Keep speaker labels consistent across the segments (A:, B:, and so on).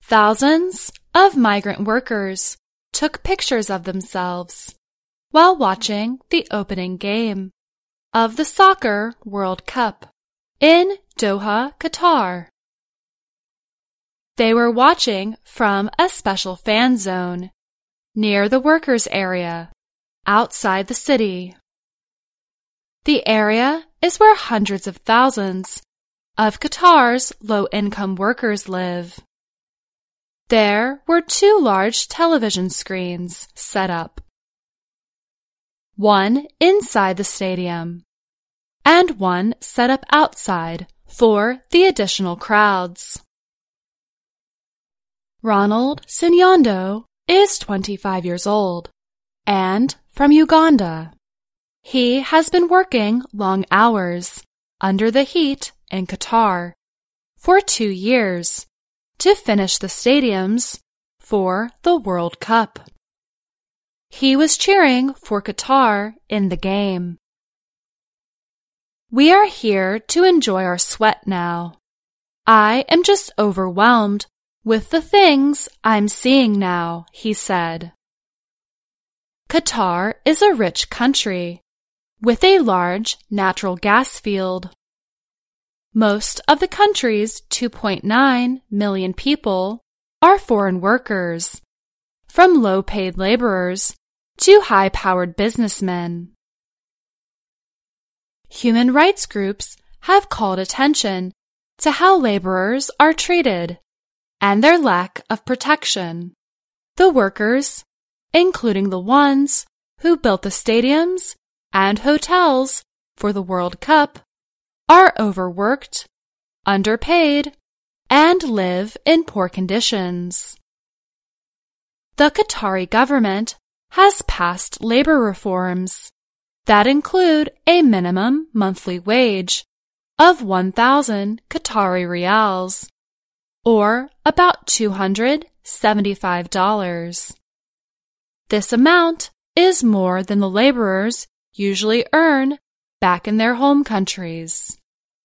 A: Thousands of migrant workers took pictures of themselves while watching the opening game of the Soccer World Cup in Doha, Qatar. They were watching from a special fan zone near the workers' area outside the city. The area is where hundreds of thousands of Qatar's low-income workers live. There were 2 large television screens set up, one inside the stadium and one set up outside for the additional crowds. Ronald Sinyondo is 25 years old and from Uganda. He has been working long hours under the heat in Qatar for 2 years to finish the stadiums for the World Cup. He was cheering for Qatar in the game. "We are here to enjoy our sweat now. I am just overwhelmed with the things I'm seeing now," he said. Qatar is a rich country with a large natural gas field. Most of the country's 2.9 million people are foreign workers, from low-paid laborers to high-powered businessmen. Human rights groups have called attention to how laborers are treated and their lack of protection. The workers, including the ones who built the stadiums and hotels for the World Cup, are overworked, underpaid, and live in poor conditions. The Qatari government has passed labor reforms that include a minimum monthly wage of 1,000 Qatari rials, or about $275. This amount is more than the laborers usually earn back in their home countries.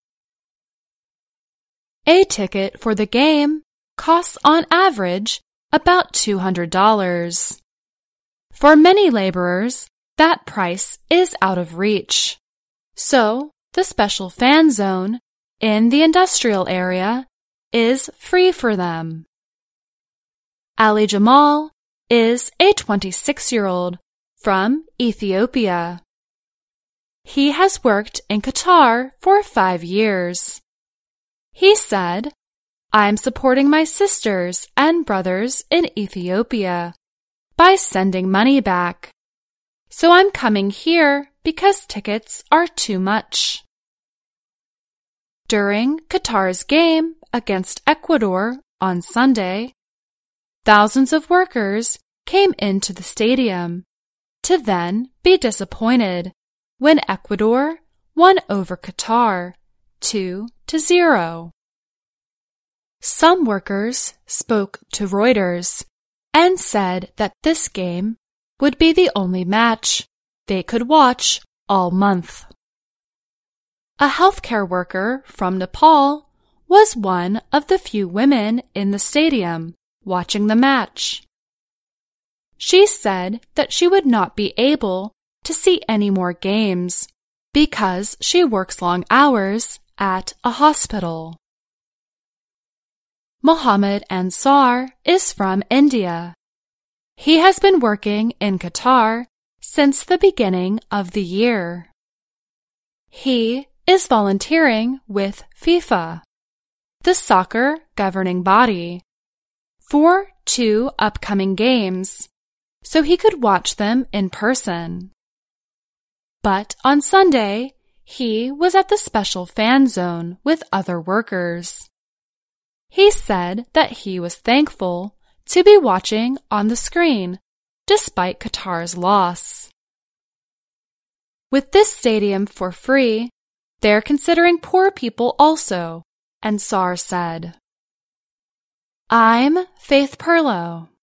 A: A ticket for the game costs on average about $200. For many laborers, that price is out of reach. So, the special fan zone in the industrial area is free for them. Ali Jamal is a 26-year-old from Ethiopia. He has worked in Qatar for 5 years. He said, "I'm supporting my sisters and brothers in Ethiopia by sending money back. So I'm coming here because tickets are too much." During Qatar's game against Ecuador on Sunday, thousands of workers came into the stadium to then be disappointed when Ecuador won over Qatar 2-0. Some workers spoke to Reuters and said that this game would be the only match they could watch all month. A healthcare worker from Nepal was one of the few women in the stadium watching the match. She said that she would not be able to see any more games because she works long hours at a hospital. Mohammed Ansar is from India. He has been working in Qatar since the beginning of the year. He is volunteering with FIFA, the soccer governing body, for 2 upcoming games, so he could watch them in person. But on Sunday, he was at the special fan zone with other workers. He said that he was thankful to be watching on the screen despite Qatar's loss. With this stadium for free, they're considering poor people also, Ansar said. I'm Faith Perlow.